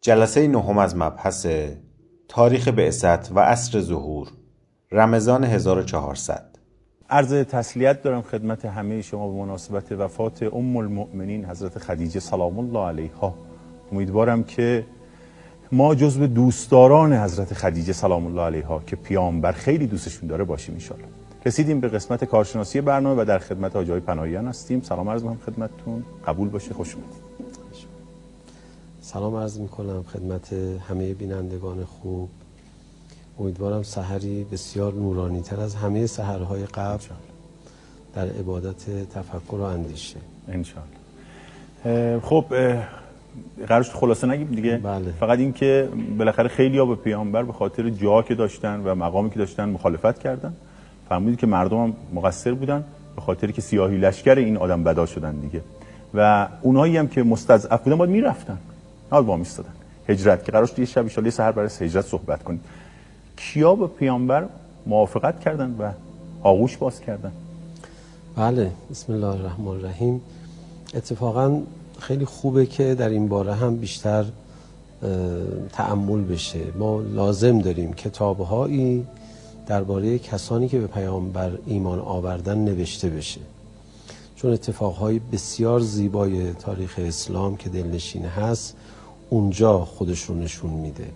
جلسه نهم از مبحث تاریخ بعثت و عصر ظهور رمضان 1400. عرض تسلیت دارم خدمت همه شما به مناسبت وفات ام المؤمنین حضرت خدیجه سلام الله علیها. امیدوارم که ما جزو دوستداران حضرت خدیجه سلام الله علیها که پیامبر خیلی دوستشون داره باشیم ان شاء الله. رسیدیم به قسمت کارشناسی برنامه و در خدمت حاجی پناهیان هستیم. سلام عرض می‌کنم خدمتتون. قبول باشه. خوش اومدید. سلام عرض می‌کنم خدمت همه بینندگان خوب. امیدوارم سحری بسیار نورانی تر از همه سحرهای قبل در عبادت تفکر و اندیشه ان شاء الله. خب قرارش خلاصه نگیم دیگه. بله. فقط این که بالاخره خیلی‌ها به پیامبر به خاطر جا که داشتن و مقامی که داشتن مخالفت کردن. فهمیدید که مردم هم مقصر بودن به خاطری که سیاهی لشکر این آدم بدا شدن دیگه و اونایی هم که مستضعف بودن باید میرفتن، نه با میستادن. هجرت که قرارش یه شب ان شاء الله سحر برای هجرت صحبت کنیم. کیا با پیامبر موافقت کردن و آغوش باز کردن؟ بله، بسم الله الرحمن الرحیم. اتفاقا خیلی خوبه که در این باره هم بیشتر تأمل بشه. ما لازم داریم کتاب‌هایی درباره کسانی که به پیامبر ایمان آوردن نوشته بشه، چون اتفاقهای بسیار زیبای تاریخ اسلام که دلنشین هست اونجا خودش رو نشون میده.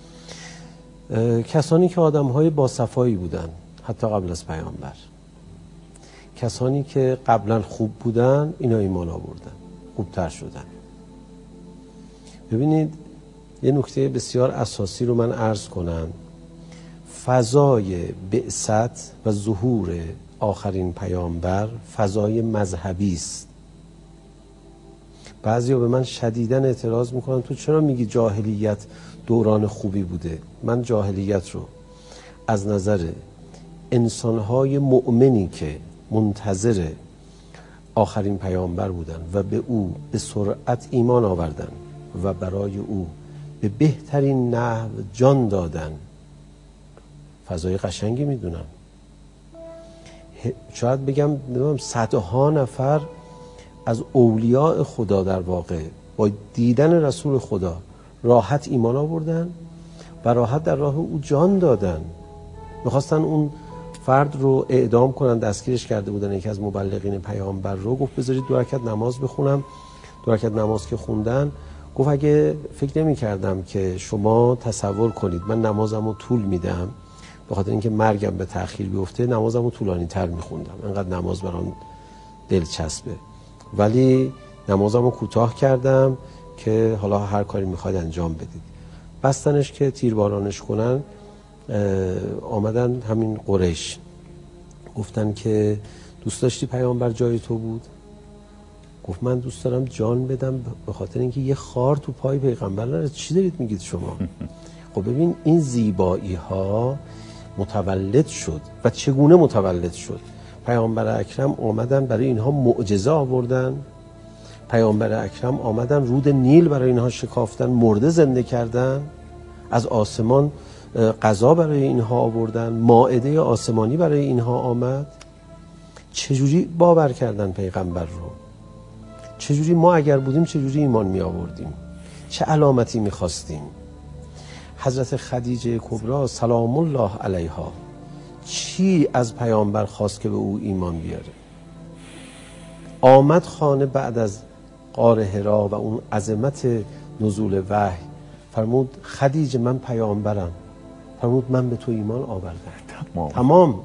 کسانی که آدم‌های باصفایی بودن حتی قبل از پیامبر، کسانی که قبلا خوب بودن اینا ایمان آوردن، خوبتر شدن. ببینید یه نکته بسیار اساسی رو من عرض کنم. فضای بعثت و ظهور آخرین پیامبر فضای مذهبی است. بعضیا به من شدیداً اعتراض میکنن تو چرا میگی جاهلیت دوران خوبی بوده؟ من جاهلیت رو از نظر انسانهای مؤمنی که منتظر آخرین پیامبر بودن و به او به سرعت ایمان آوردن و برای او به بهترین نحو جان دادن فضای قشنگی میدونم. شاید بگم صدها نفر از اولیاء خدا در واقع با دیدن رسول خدا راحت ایمان آوردن و راحت در راه او جان دادن. میخواستن اون فرد رو اعدام کنن، دستگیرش کرده بودن. یکی از مبلغین پیامبر رو گفت بذارید 2 رکعت نماز بخونم. 2 رکعت نماز که خوندن گفت اگه فکر نمی کردم که شما تصور کنید من نمازمو طول میدم به خاطر اینکه مرگم به تأخیر بیفته، نمازمو طولانی تر میخوندم، انقدر نماز برام دلچسبه، ولی نمازمو کوتاه کردم که حالا هر کاری میخواید انجام بدید. بستنش که تیربارانش کنن. آمدن همین قریش گفتن که دوست داشتی پیامبر جای تو بود؟ گفت من دوست دارم جان بدم به خاطر اینکه یه خار تو پای پیغمبر نره. چی دارید میگید شما؟ خب ببین این زیبایی ها متولد شد و چگونه متولد شد. پیامبر اکرم آمدن برای اینها معجزه آوردن. پیامبر اکرم آمدن رود نیل برای اینها شکافتن، مرده زنده کردن، از آسمان غذا برای اینها آوردن، مائده آسمانی برای اینها آمد. چجوری باور کردن پیغمبر رو؟ چجوری ما اگر بودیم چجوری ایمان می آوردیم؟ چه علامتی می خواستیم؟ حضرت خدیجه کبرا سلام الله علیها چی از پیامبر خواست که به او ایمان بیاره؟ آمد خانه بعد از غار حرا و اون عظمت نزول وحی، فرمود خدیجه من پیامبرم. فرمود من به تو ایمان آوردم. تمام.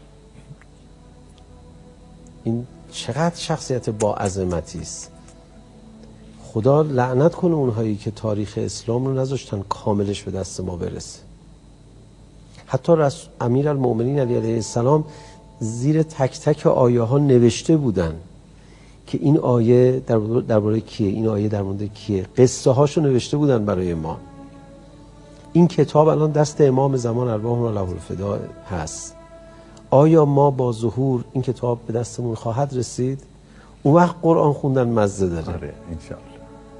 این چقدر شخصیت با عظمتی است. خدا لعنت کنه اونهایی که تاریخ اسلام رو نذاشتن کاملش به دست ما برسه. حتی امیرالمؤمنین علیه السلام زیر تک تک آیه ها نوشته بودن که این آیه درباره کیه، این آیه در مورد کیه. قصه هاشو نوشته بودن برای ما. این کتاب الان دست امام زمان ارواحنا له الفداء هست. آیا ما با ظهور این کتاب به دستمون خواهد رسید؟ اون وقت قرآن خوندن مزه داره. آره انشاءالله.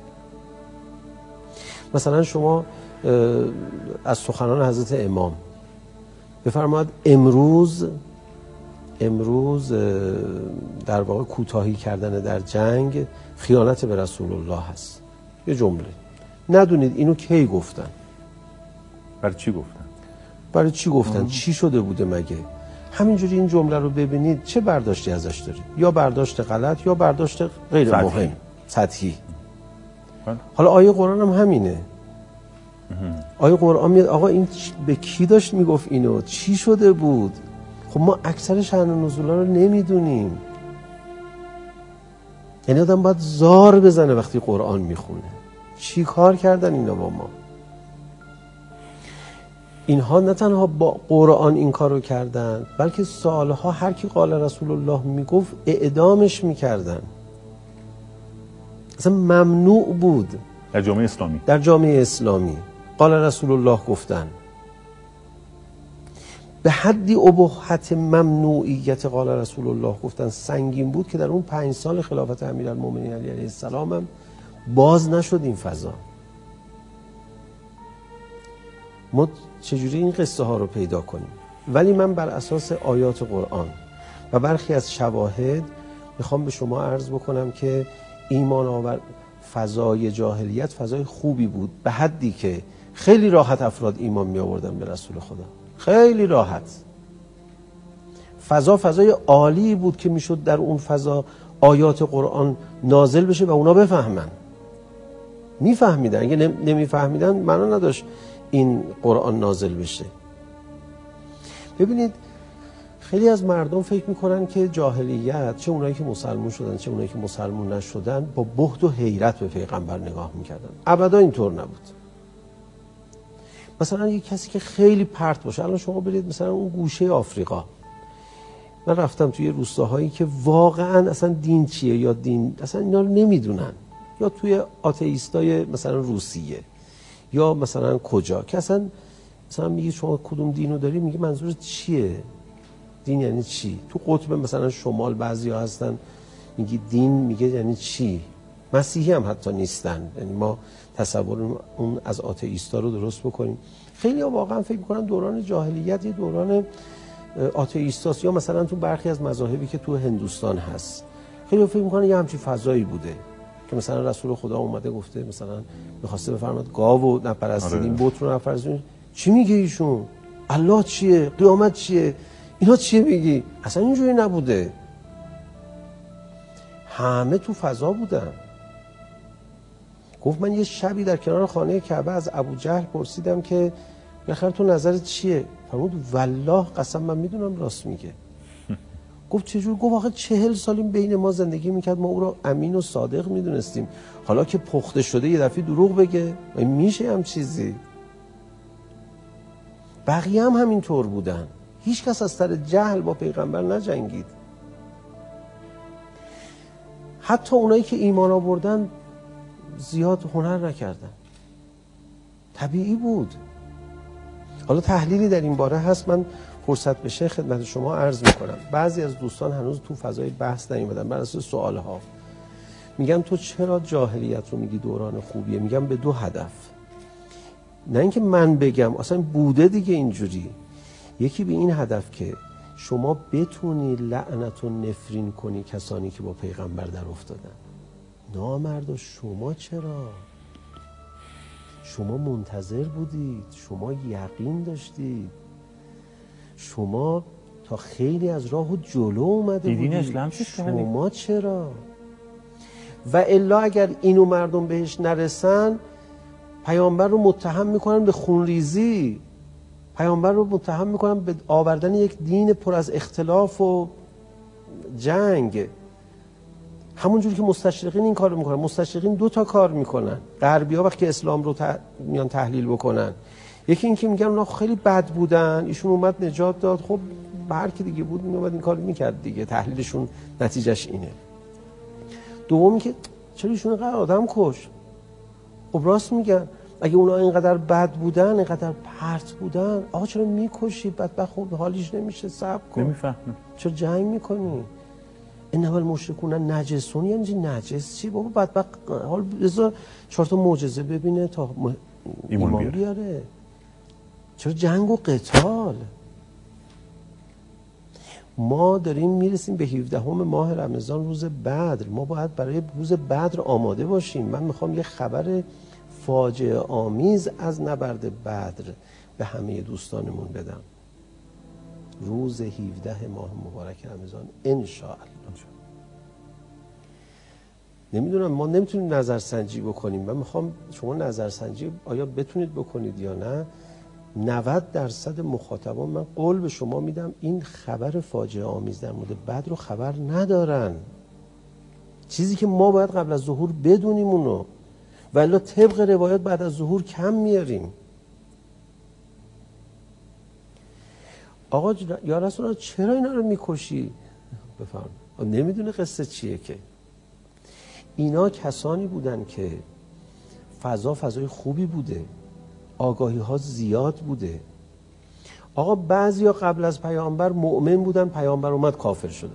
مثلا شما از سخنان حضرت امام بفرماید امروز در واقع کوتاهی کردن در جنگ خیانت به رسول الله هست. یه جمله ندونید اینو کی گفتن، برای چی گفتن، برای چی گفتن، چی شده بوده مگه. همینجوری این جمله رو ببینید چه برداشتی ازش دارید؟ یا برداشت غلط یا برداشت غیر مهم، سطحی. حالا آیه قرآن هم همینه. آیه قرآن میاد آقا این به کی داشت میگفت اینو، چی شده بود؟ خب ما اکثر شأن و نزولا رو نمیدونیم. یعنی آدم باید زار بزنه وقتی قرآن میخونه. چی کار کردن اینا با ما؟ اینها نه تنها با قرآن این کارو کردن، بلکه سالها هر کی قال رسول الله میگفت اعدامش میکردن. اصلا ممنوع بود در جامعه اسلامی. در جامعه اسلامی قال رسول الله گفتن به حدی اباحت ممنوعیت قال رسول الله گفتن سنگین بود که در اون 5 سال خلافت امیرالمومنین علی علیه السلام هم باز نشد این فضا. ما چجوری این قصه ها رو پیدا کنیم؟ ولی من بر اساس آیات قرآن و برخی از شواهد میخوام به شما عرض بکنم که ایمان آور فضای جاهلیت فضای خوبی بود، به حدی که خیلی راحت افراد ایمان می آوردن به رسول خدا، خیلی راحت. فضای عالی بود که میشد در اون فضا آیات قرآن نازل بشه و اونا بفهمن. میفهمیدن، اگه نمیفهمیدن معنا نداشت این قرآن نازل بشه. ببینید خیلی از مردم فکر میکنن که جاهلیت، چه اونایی که مسلمون شدن چه اونایی که مسلمون نشدن، با بهت و حیرت به پیغمبر نگاه میکردن. ابدا اینطور نبود. مثلا یک کسی که خیلی پرت باشه، الان شما برید مثلا اون گوشه آفریقا، من رفتم توی روستاهایی که واقعا اصلا دین چیه یا دین اصلا اینا رو نمیدونن، یا توی آتئیستای مثلا روسیه یا مثلا کجا که اصلا مثلا میگی شما کدوم دینو داری، میگه منظورت چیه؟ دین یعنی چی؟ تو قطب مثلا شمال بعضیا هستن میگی دین، میگه یعنی چی؟ مسیحی هم حتی نیستن. یعنی ما تصور اون از آتئیستا رو درست بکنیم. خیلی ها واقعا فکر میکنن دوران جاهلیت یه دوران آتئیستاست، یا مثلا تو برخی از مذاهبی که تو هندوستان هست خیلی ها فکر میکنن یه همچین فضایی بوده که مثلا رسول خدا اومده گفته مثلا میخواسته بفرماد گاو و نپرستیدین، بت رو نپرستیدین. چی میگه ایشون؟ الله چیه؟ قیامت چیه؟ اینا چیه میگی؟ اصلا اینجوری نبوده. همه تو فضا بودن. گفت من یه شبی در کنار خانه کعبه از ابو جهل پرسیدم که بخیر تو نظرت چیه؟ فرمود والله قسم من میدونم راست میگه. گفت چجور؟ گفت آخه 40 سال بین ما زندگی میکرد، ما او رو امین و صادق میدونستیم، حالا که پخته شده یه دفعه دروغ بگه؟ میشه هم چیزی؟ بقیه هم همینطور بودن. هیچ کس از سر جهل با پیغمبر نجنگید. حتی اونایی که ایمان آوردن زیاد هنر نکردن. طبیعی بود. حالا تحلیلی در این باره هست، من فرصت بشه خدمت شما عرض میکنم. بعضی از دوستان هنوز تو فضای بحث نیومدن، بر اساس سوالها میگن تو چرا جاهلیت رو میگی دوران خوبیه؟ میگم به 2 هدف. نه اینکه من بگم، اصلا بوده دیگه اینجوری. یکی به این هدف که شما بتونی لعنت و نفرین کنی کسانی که با پیغمبر در افتادن. نامردا شما چرا؟ شما منتظر بودید، شما یقین داشتید، شما تا خیلی از راهو جلو اومده بودید، شما چرا؟ و الا اگر اینو مردم بهش نرسن، پیامبر رو متهم میکنن به خونریزی، پیامبر رو متهم میکنن به آوردن یک دین پر از اختلاف و جنگ. همونجوری که مستشرقین این کار رو میکنن. مستشرقین 2 تا کار میکنن. غربی‌ها وقتی اسلام رو میان تحلیل بکنن، یکی این که میگن اونا خیلی بد بودن، ایشون اومد نجات داد، خب هر کی دیگه بود میومد این کارو میکرد دیگه، تحلیلشون نتیجهش اینه. دومی که چرا ایشون اینقدر آدم کش؟ خب راست میگن، اگه اونا اینقدر بد بودن، اینقدر پرت بودن، آقا چرا میکشی؟ بدبخت خب حالیش نمیشه، صبر کن. نمیفهمم چرا جنگ میکنی؟ انما المشرکون نجسون، یعنی نجس چی بابا؟ بدبخت حال بذار 4 تا معجزه ببینه تا ایمان بیاره. چرا جنگ و قتال؟ ما داریم میرسیم به 17 ماه رمضان، روز بدر. ما باید برای روز بدر آماده باشیم. من میخوام یه خبر فاجعه آمیز از نبرد بدر به همه دوستانمون بدم. روز 17 ماه مبارک رمضان انشاءالله. نمیدونم، ما نمیتونیم نظرسنجی بکنیم. من میخوام شما نظرسنجی آیا بتونید بکنید یا نه. 90% مخاطبان من قول به شما میدم این خبر فاجعه آمیز در مورد بدر رو خبر ندارن. چیزی که ما باید قبل از ظهور بدونیم اونو، ولی طبق روایات بعد از ظهور کم میاریم. آقا یا رسول الله چرا اینا رو میکشی؟ بفرم. نمیدونه قصه چیه که. اینا کسانی بودن که فضای خوبی بوده، آگاهی ها زیاد بوده. آقا بعضیا قبل از پیامبر مؤمن بودن، پیامبر اومد کافر شدن.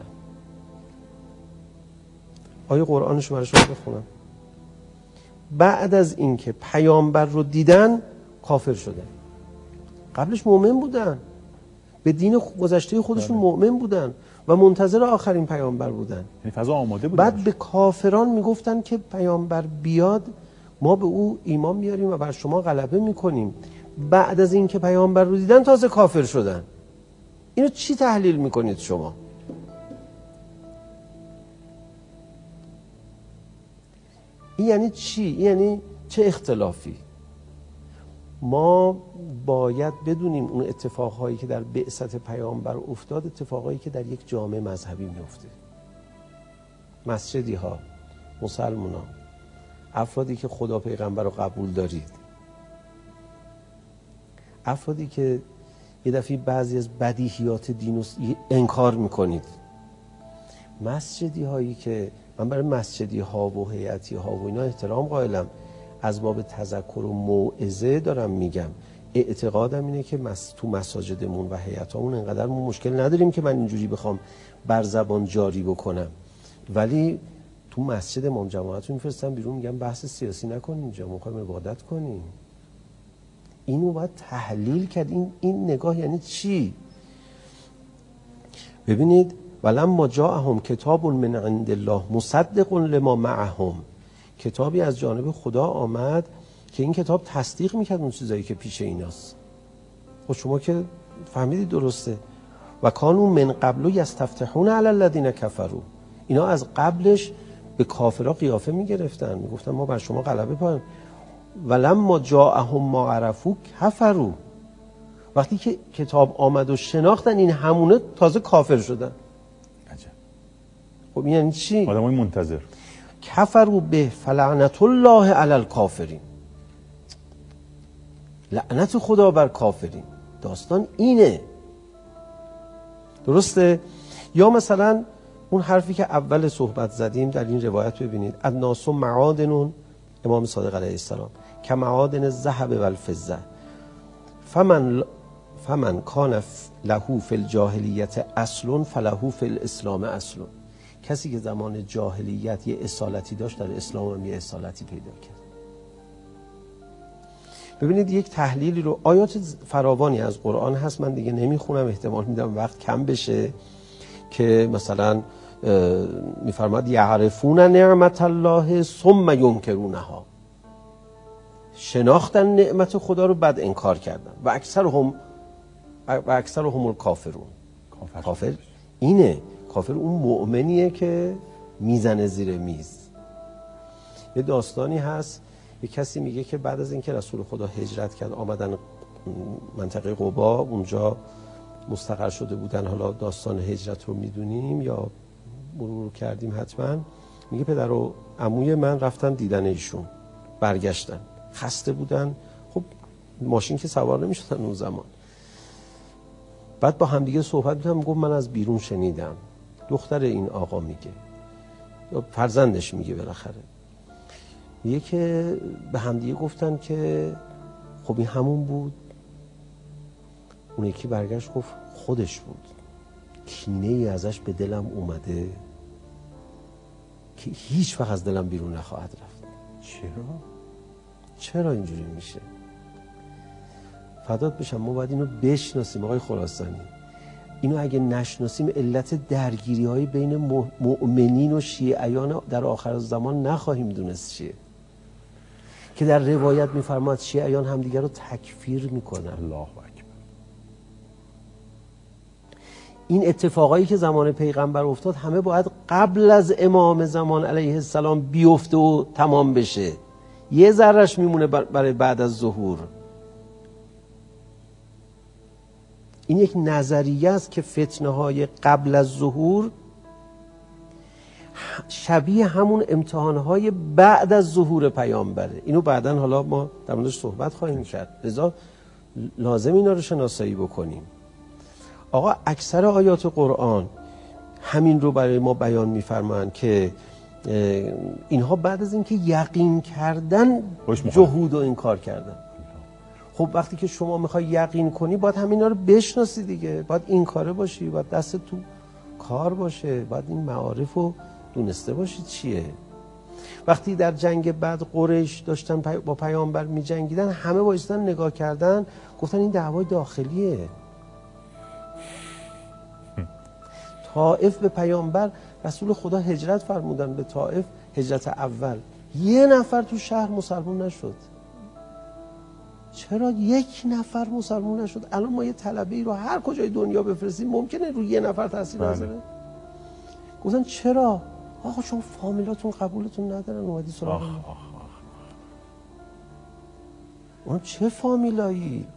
آیه قرآنشو برای شما بخونم. بعد از اینکه پیامبر رو دیدن کافر شدن. قبلش مؤمن بودن، به دین گذشته خودشون مؤمن بودن و منتظر آخرین پیامبر بودن. یعنی فضا آماده بود. بعد به کافران میگفتن که پیامبر بیاد ما به او ایمان میاریم و بر شما غلبه میکنیم. بعد از اینکه پیامبر رو دیدن تازه کافر شدن. اینو چی تحلیل میکنید شما؟ این یعنی چی؟ این یعنی چه اختلافی؟ ما باید بدونیم اون اتفاقهایی که در بعثت پیامبر افتاد اتفاقهایی که در یک جامعه مذهبی میفته. مسجدی ها، مسلمانان، افرادی که خدا پیغمبر رو قبول دارید، افرادی که یه دفعه بعضی از بدیهیات دین رو انکار میکنید، مسجدی هایی که من برای مسجدی ها و هیئتی ها و اینا احترام قائلم، از باب تذکر و موعظه دارم میگم. اعتقادم اینه که تو مساجدمون و هیئتامون انقدر ما مشکل نداریم که من اینجوری بخوام بر زبان جاری بکنم، ولی تو مسجد امام جماعت رو میفرستم بیرون میگم بحث سیاسی نکنیم، اینجا میخوایم عبادت کنیم. اینو باید تحلیل کرد. این نگاه یعنی چی؟ ببینید ولما جاءهم کتاب من عند الله مصدق لما معهم، کتابی از جانب خدا آمد که این کتاب تصدیق میکرد اون چیزایی که پیش ایناست. خب شما که فهمیدید درسته. و کانوا من قبل یستفتحون علی الذین کفروا، اینا از قبلش به کافرها قیافه میگرفتن، میگفتن ما بر شما غلبه پاییم. ولما جاءهم ما عرفوا کفروا، وقتی که کتاب آمد و شناختن این همونه تازه کافر شدن. عجب. خب این یعنی چی؟ آدمای منتظر. کفروا به فلعنت الله علی الکافرین، لعنت خدا بر کافرین. داستان اینه، درسته؟ یا مثلا اون حرفی که اول صحبت زدیم در این روایت ببینید، الناس معادن، امام صادق علیه السلام، که معادن الذهب و الفضه، فمن کان له فی الجاهلیت اصل فله فی الاسلام اصل. کسی که زمان جاهلیت یه اصالتی داشت در اسلام هم یه اصالتی پیدا کرد. ببینید یک تحلیلی رو، آیات فراوانی از قرآن هست، من دیگه نمیخونم، احتمال میدم وقت کم بشه، که مثلا میفرماد یعرفون نعمت الله ثم ینکرونها، شناختن نعمت خدا رو بعد انکار کردن. و اکثرهم الکافرون. کافر اینه، کافر اون مؤمنیه که میزنه زیر میز. یه داستانی هست، یه کسی میگه که بعد از اینکه رسول خدا هجرت کرد آمدن منطقه قبا، اونجا مستقر شده بودن، حالا داستان هجرت رو میدونیم یا مرور کردیم حتما. میگه پدر و عموی من رفتن دیدن ایشون، برگشتن خسته بودن، خب ماشین که سوار نمیشدن اون زمان. بعد با همدیگه صحبت می‌کردن، گفت من از بیرون شنیدم، دختر این آقا میگه یا فرزندش میگه بالاخره، میگه که به همدیگه گفتن که خب این همون بود. اون یکی برگشت گفت خودش بود، کینه ای ازش به دلم اومده که هیچ وقت از دلم بیرون نخواهد رفت. چرا اینجوری میشه؟ فدات بشم، ما باید اینو بشناسیم آقای خراسانی. اینو اگه نشناسیم علت درگیری های بین مؤمنین و شیعیان در آخر زمان نخواهیم دونست چیه. که در روایت می‌فرماد شیعیان همدیگر رو تکفیر میکنن. الله اکبر. این اتفاقایی که زمان پیغمبر افتاد همه باید قبل از امام زمان علیه السلام بیفته و تمام بشه. یه ذره‌اش میمونه برای بعد از ظهور. این یک نظریه است که فتنه‌های قبل از ظهور شبیه همون امتحان‌های بعد از ظهور پیامبره. اینو بعداً حالا ما در موردش صحبت خواهیم کرد. لذا لازم اینا رو شناسایی بکنیم. آقا اکثر آیات قرآن همین رو برای ما بیان می‌فرمایند که اینها بعد از اینکه یقین کردن جهود و انکار کردن. خب وقتی که شما میخوای یقین کنی باید همینا رو بشناسی دیگه، باید این کاره باشی، باید دست تو کار باشه، باید این معارف رو دونسته باشی چیه. وقتی در جنگ بعد قریش داشتن با پیامبر میجنگیدن، همه بایستن نگاه کردن گفتن این دعوای داخلیه. طائف به پیامبر رسول خدا هجرت فرمودن به طائف، هجرت اول، یه نفر تو شهر مسلمان نشد. چرا یک نفر مسلمان نشد؟ الان ما یه طلبه‌ای رو هر کجای دنیا بفرستیم ممکنه روی یه نفر تاثیر بذاره؟ گفتن چرا؟ آقا شما فامیلاتون قبولتون ندارن اومدی سراغ ما. اون چه فامیلایی؟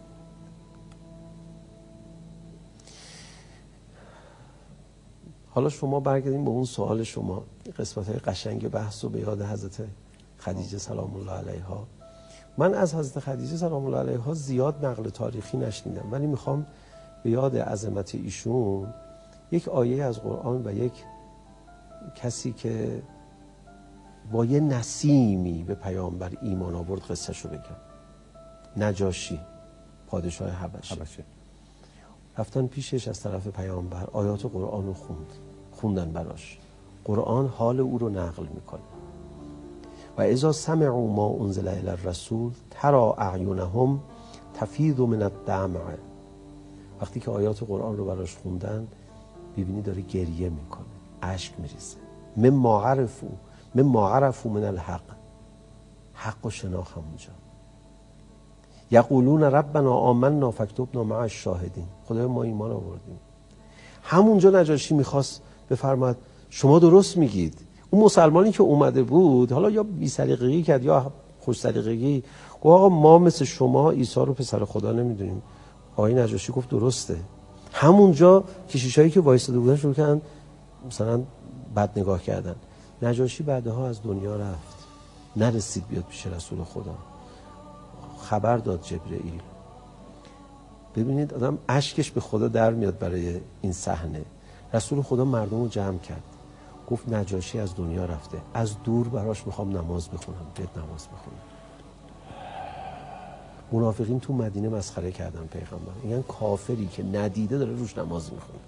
حالا شما برگردیم به اون سوال شما، قسمت‌های قشنگ بحث رو به یاد حضرت خدیجه سلام الله علیها. من از حضرت خدیجه سلام الله علیها زیاد نقل تاریخی نشنیدم، ولی میخوام به یاد عظمت ایشون یک آیه از قرآن و یک کسی که با یه نسیمی به پیامبر ایمان آورد قصه‌شو بگم. نجاشی پادشاه حبشه رفتن پیشش از طرف پیامبر، آیات قرآن رو خوندن براش. قرآن حال او رو نقل میکنه. و اذا سمعوا ما انزل الی الرسول ترى اعینهم تفیض من الدمع. وقتی که آیات قرآن رو براش خوندن ببینی داره گریه میکنه، اشک میریزه. مما عرفوا من الحق، حق و شناخت همونجا. یقولون ربنا آمنا فاکتبنا مع الشاهدین، خدای ما ایمان آوردیم. همونجا نجاشی میخواست بفرماد شما درست میگید. اون مسلمانی که اومده بود حالا یا بی سلیقگی کرد یا خوش سلیقگی، گفت آقا ما مثل شما عیسی رو پسر خدا نمیدونیم. آقای نجاشی گفت درسته. همونجا کشیشایی که وایساده بودن شروع کردن مثلا بد نگاه کردن. نجاشی بعدها از دنیا رفت، نرسید بیاد پیش رسول خدا. خبر داد جبرئیل. ببینید آدم اشکش به خدا در میاد برای این صحنه. رسول خدا مردم رو جمع کرد، گفت نجاشی از دنیا رفته، از دور براش میخوام نماز بخونم، بیاد نماز بخونم. منافقین تو مدینه مسخره کردن پیغمبر، میگن کافری که ندیده داره روش نماز میخونه.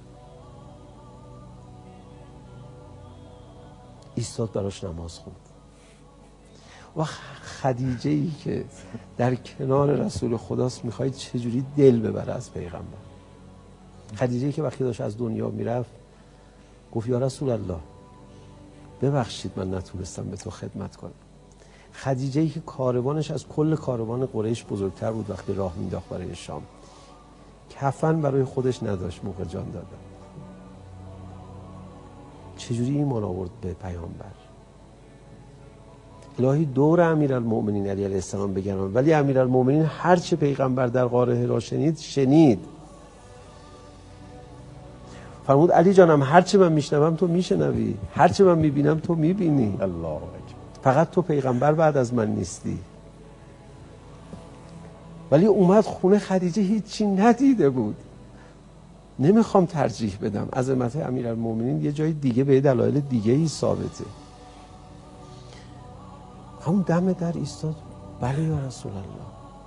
ایستاد براش نماز خوند. و خدیجه ای که در کنار رسول خداست میخواید چجوری دل ببره از پیغمبر. خدیجه ای که وقتی داشت از دنیا میرفت گفت یا رسول الله ببخشید من نتونستم به تو خدمت کنم. خدیجه ای که کاروانش از کل کاروان قریش بزرگتر بود وقتی راه مینداخت برای شام، کفن برای خودش نداشت موقع جان دادن. چجوری ایمان آورد به پیامبر؟ الهی دور امیرالمؤمنین علی علیه السلام بگردان، ولی امیرالمؤمنین هر چه پیغمبر در غار حرا شنید. فرمود علی جانم هر چه من میشنوم تو میشنوی، هر چه من میبینم تو میبینی. الله اکبر. فقط تو پیغمبر بعد از من نیستی. ولی اومد خونه خدیجه هیچی ندیده بود. نمیخوام ترجیح بدم، عظمت امیرالمؤمنین یه جای دیگه به دلایل دیگه ای ثابته. همون دم در ایستاد، بله یا رسول الله.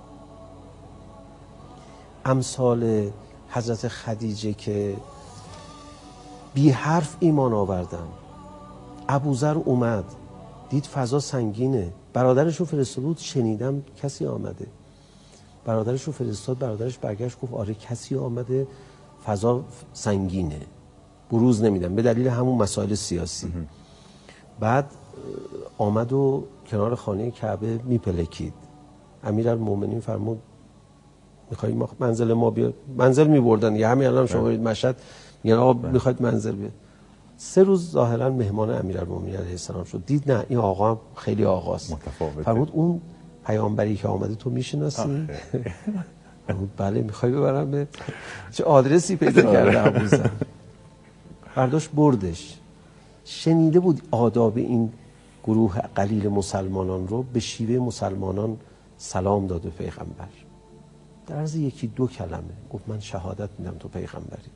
امثال حضرت خدیجه که بی حرف ایمان آوردن. ابوذر اومد دید فضا سنگینه، برادرش رو فرستاد بود، شنیدم کسی آمده. برادرش رو فرستاد، برادرش برگشت گفت آره کسی آمده، فضا سنگینه، بروز نمیدم به دلیل همون مسائل سیاسی. بعد آمد و کنار خانه کعبه میپلکید. امیرالمومنین فرمود میخوای ما منزل ما بیا، منزل میبردن یا همین الان شما برید مشهد میگن آقا میخواید منزل بیا. 3 روز ظاهرا مهمان امیرالمومنین علیه السلام شد، دید نه این آقا هم خیلی آقاست متفاوته. فرمود اون پیامبری که آمده تو میشناسی؟ فرمود بله. میخوای ببرم به چه آدرسی پیدا کرده ابوذر؟ برداشت بردش. شنیده بود آداب این گروه قلیل مسلمانان رو، به شیوه مسلمانان سلام داد به پیغمبر. در عرض 1-2 کلمه گفت من شهادت میدم تو پیغمبری.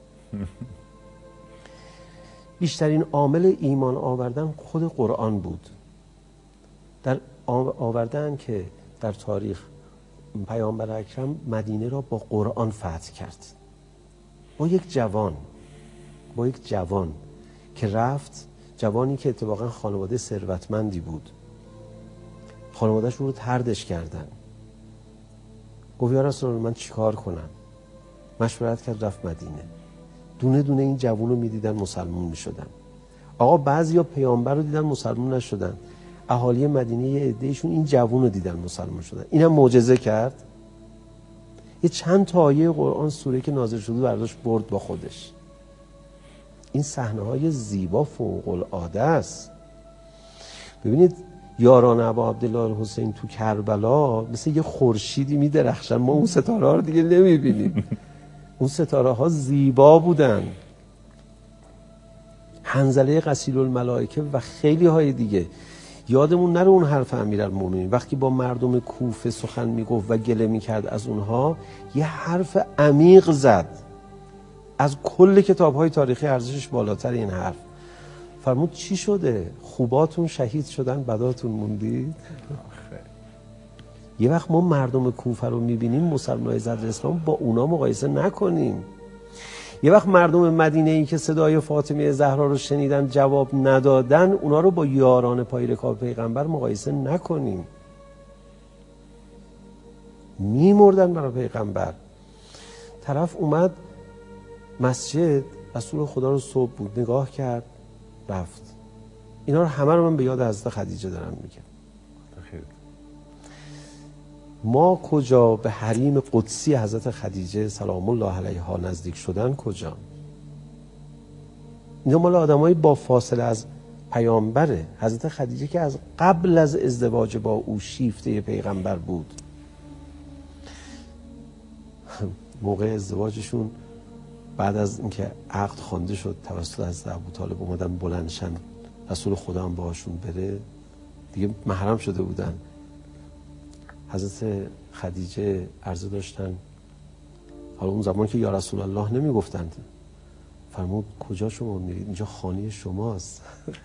بیشترین عامل ایمان آوردن خود قرآن بود. در آوردن که در تاریخ پیامبر اکرم مدینه را با قرآن فتح کرد، با یک جوان که رفت، جوانی که اتفاقا خانواده ثروتمندی بود، خانواده‌اش رو طردش کردن. گفت یا رسول الله من چیکار کنم؟ مشورت کرد رفت مدینه. دونه دونه این جوان رو میدیدن مسلمون میشدن. آقا بعضیا پیامبر رو دیدن مسلمون نشدن، اهالی مدینه یه عده‌شون این جوان رو دیدن مسلمان شدن. اینم معجزه کرد. یه چند تا آیه قرآن سوره که نازل شده برداشت برد با خودش. این صحنه‌های زیبا فوق العاده است. ببینید یاران ابا عبدالله الحسین تو کربلا مثل یه خورشیدی میدرخشن، ما اون ستاره ها رو دیگه نمیبینیم. اون ستاره ها زیبا بودن. حنظله غسیل الملائکه و خیلی های دیگه. یادمون نره اون حرف امیرالمومنین وقتی با مردم کوفه سخن میگفت و گله میکرد از اونها، یه حرف عمیق زد. از کل کتاب‌های تاریخی ارزشش بالاتر این حرف. فرمود چی شده؟ خوباتون شهید شدن، بداتون موندید؟ یه وقت ما مردم کوفه رو میبینیم، مسلمانای صدر اسلام، با اونا مقایسه نکنیم. یه وقت مردم مدینه ای که صدای فاطمه زهرا رو شنیدن جواب ندادن، اونا رو با یاران پای رکاب پیغمبر مقایسه نکنیم. میمردن برای پیغمبر. طرف اومد مسجد، رسول خدا رو صبح بود، نگاه کرد رفت. اینا رو همه رو من به یاد حضرت خدیجه دارم میگم. ما کجا به حریم قدسی حضرت خدیجه سلام الله علیها نزدیک شدن کجا؟ اینا مال آدمای با فاصله از پیامبره. حضرت خدیجه که از قبل از ازدواج با او شیفته پیغمبر بود. موقع ازدواجشون بعد از اینکه عقد خوانده شد توسط حضرت ابوطالب اومدن بلندشن، رسول خدا هم باهاشون بره، دیگه محرم شده بودن. حضرت خدیجه عرضه داشتن، حالا اون زمان که یا رسول الله نمی گفتند، فرمود کجا شما میرید؟ اینجا خانه شماست.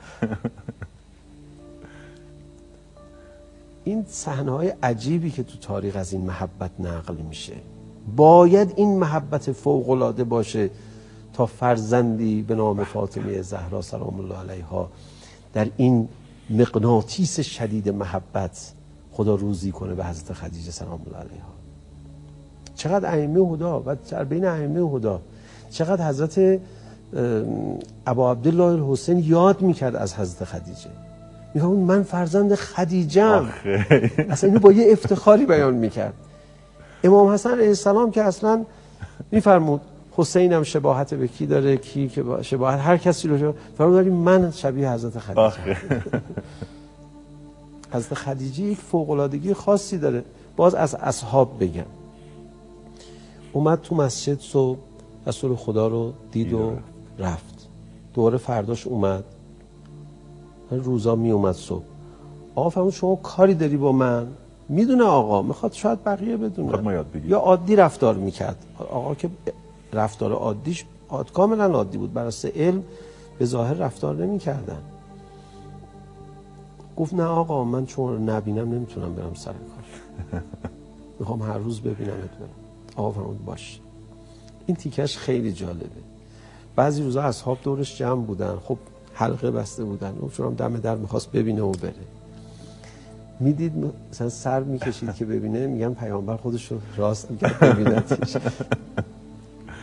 این صحنه‌های عجیبی که تو تاریخ از این محبت نقل میشه، باید این محبت فوق‌العاده باشه تا فرزندی به نام فاطمه زهرا سلام الله علیها در این مغناطیس شدید محبت خدا روزی کنه به حضرت خدیجه سلام الله علیها. چقدر ائمه هدا و در بین ائمه هدا چقدر حضرت ابا عبدالله الحسین یاد میکرد از حضرت خدیجه، میگه من فرزند خدیجه‌ام. اصلا اینو با یه افتخاری بیان میکرد. امام حسن علیه السلام که اصلا میفرمود حسینم شباهت به کی داره، کی که شباهت هر کسی رو فرمود من شبیه حضرت خدیجه. حضرت خدیجه یک فوق‌العادگی خاصی داره. باز از اصحاب بگم، اومد تو مسجد صبح، رسول خدا رو دید و رفت. دوباره فرداش اومد، روزا می اومد صبح. آقا فرمود شما کاری داری با من؟ میدونه آقا، میخواد شاید بقیه بدونه، یا عادی رفتار میکرد. آقا که رفتار عادیش کاملا عادی بود، بر اساس علم به ظاهر رفتار نمیکردن. گفت نه آقا من چون نبینم نمیتونم برم سر کار، میخوام هر روز ببینمت برم. آقا فرمود باش. این تیکش خیلی جالبه. بعضی روزا اصحاب دورش جمع بودن، خب حلقه بسته بودن، چون هم دم در میخواست ببینه و بره. میدید مثلا سر میکشید که ببینه، میگن پیامبر خودش رو راست میکرد ببینتش.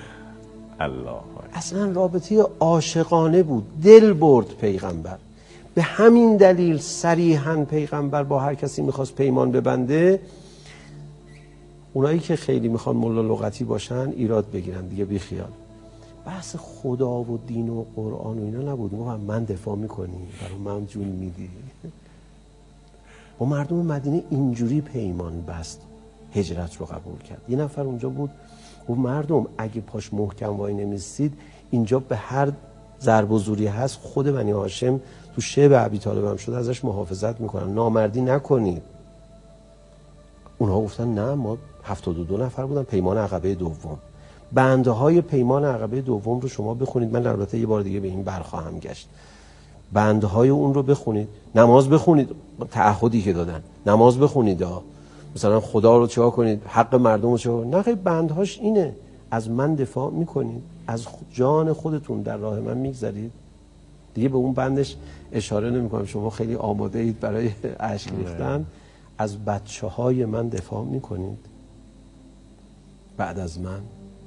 الله. اصلا رابطه عاشقانه بود، دل برد پیغمبر. به همین دلیل صریحاً پیغمبر با هر کسی میخواست پیمان ببنده، اونایی که خیلی میخوان ملا لغتی باشن ایراد بگیرن دیگه، بی خیال. بحث خدا و دین و قرآن و اینا نبود. من دفاع میکنی، برای من جون میدی. با مردم مدینه اینجوری پیمان بست، هجرت رو قبول کرد. یه نفر اونجا بود گفت مردم اگه پاش محکم وای نمیستید، اینجا به هر ضرب و زوری هست خود بنی هاشم تو شعب ابی طالب هم شده ازش محافظت میکنن، نامردی نکنید. اونها گفتن نه، ما 72 نفر بودن، پیمان عقبه دوم. بنده های پیمان عقبه دوم رو شما بخونید، من البته یه بار دیگه به این برخواهم گشت. بنده های اون رو بخونید، نماز بخونید، تعهدی که دادن نماز بخونید، مثلا خدا رو چیکار کنید، حق مردم رو چیکار کنید. نه خیلی بندهاش اینه، از من دفاع میکنید، از جان خودتون در راه من میگذارید. دیگه به اون بندش اشاره نمیکنم، شما خیلی آماده اید برای اشک ریختن. از بچه های من دفاع میکنید بعد از من،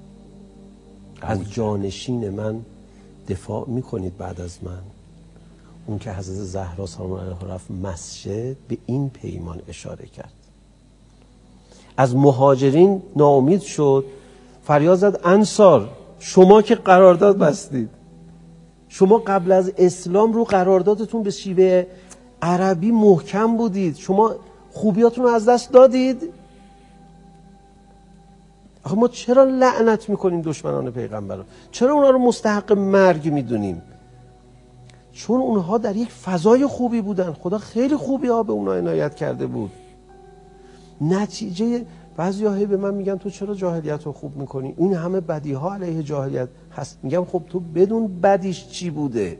از جانشین من دفاع میکنید بعد از من. اون که حضرت زهرا سلام علیها رفت مسجد، به این پیمان اشاره کرد. از مهاجرین ناامید شد، فریاد زد انصار شما که قرارداد بستید، شما قبل از اسلام رو قراردادتون به شیوه عربی محکم بودید، شما خوبیاتون رو از دست دادید. آخه ما چرا لعنت میکنیم دشمنان پیغمبر رو؟ چرا اونا رو مستحق مرگ میدونیم؟ چون اونها در یک فضای خوبی بودن، خدا خیلی خوبی ها به اونها عنایت کرده بود. نتیجه بعضیا هی به من میگن تو چرا جاهلیت رو خوب میکنی؟ این همه بدی ها علیه جاهلیت هست. میگم خب تو بدون بدیش چی بوده؟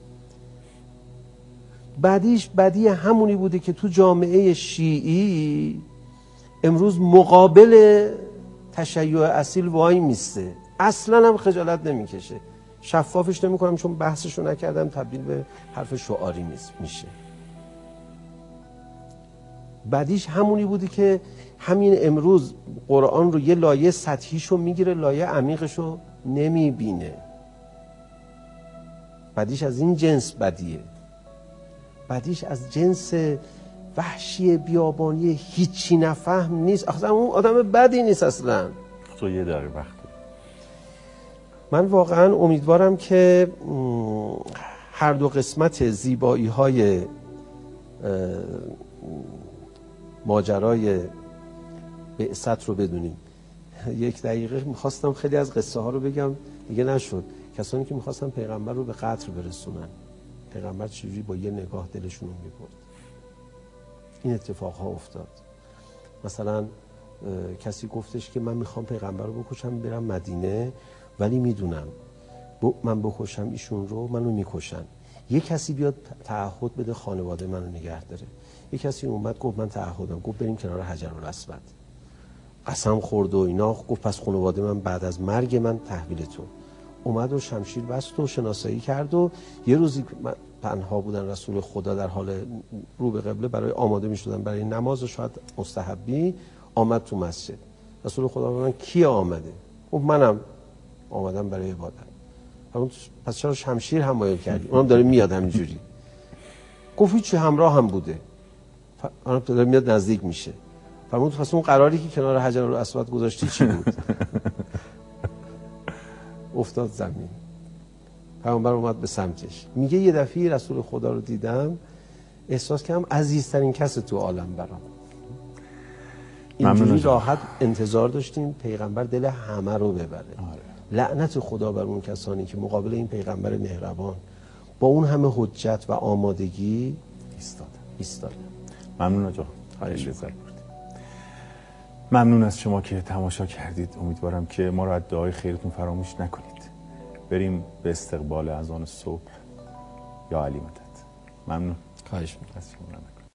بدیش بدی همونی بوده که تو جامعه شیعی امروز مقابل تشیع اصیل وای میسته، اصلا هم خجالت نمیکشه. شفافش نمیکنم چون بحثشو نکردم، تبدیل به حرف شعاری میشه. بعدیش همونی بودی که همین امروز قرآن رو یه لایه سطحیشو میگیره، لایه عمیقشو نمیبینه. بعدیش از این جنس بدیه. بعدیش از جنس وحشی بیابانی هیچی نفهم نیست. اصلا اون آدم بدی نیست اصلا. تو یه داره وقت. من واقعا امیدوارم که هر دو قسمت زیبایی های ماجرای بعثت رو بدونیم. یک دقیقه میخواستم خیلی از قصه ها رو بگم، دیگه نشد. کسانی که میخواستن پیغمبر رو به قتل برسونن، پیغمبر چجوری با یه نگاه دلشون رو میبرد. این اتفاق ها افتاد. مثلا کسی گفتش که من میخوام پیغمبر رو بکشم برم مدینه، ولی میدونم من بکشم ایشون رو منو میکشن. یه کسی بیاد تعهد بده خانواده منو نگه داره. یه کسی اومد گفت من تعهدم، گفت بریم کنار حجرالاسود، قسم خورد و اینا، گفت پس خانواده من بعد از مرگ من تحویلتون. اومد و شمشیر بست و شناسایی کرد و یه روزی تنها بودن رسول خدا در حال رو به قبله برای آماده میشدن برای نماز و شاید مستحبی، آمد تو مسجد. رسول خدا من کی آمده؟ گفت منم آمدم برای عبادت. پس چرا شمشیر حمایل کردی؟ اونم داره میاد همینجوری. گفت هیچی، همراه هم بوده. اونم داره میاد نزدیک میشه. فرمود پس اون قراری که کنار حجرالاسود گذاشتی چی بود؟ افتاد زمین. پیامبر اومد به سمتش. میگه یه دفعه رسول خدا رو دیدم، احساس کردم عزیزترین کس تو عالم برام. اینجوری راحت انتظار داشتیم پیغمبر دل همه رو ببره. لعنت خدا بر اون کسانی که مقابل این پیغمبر مهربان با اون همه حجت و آمادگی ایستادن. ممنون آقا. ممنون از شما که تماشا کردید. امیدوارم که ما رو از دعای خیرتون فراموش نکنید. بریم به استقبال اذان صبح. یا علی مدد. ممنون. خواهش می‌کنم.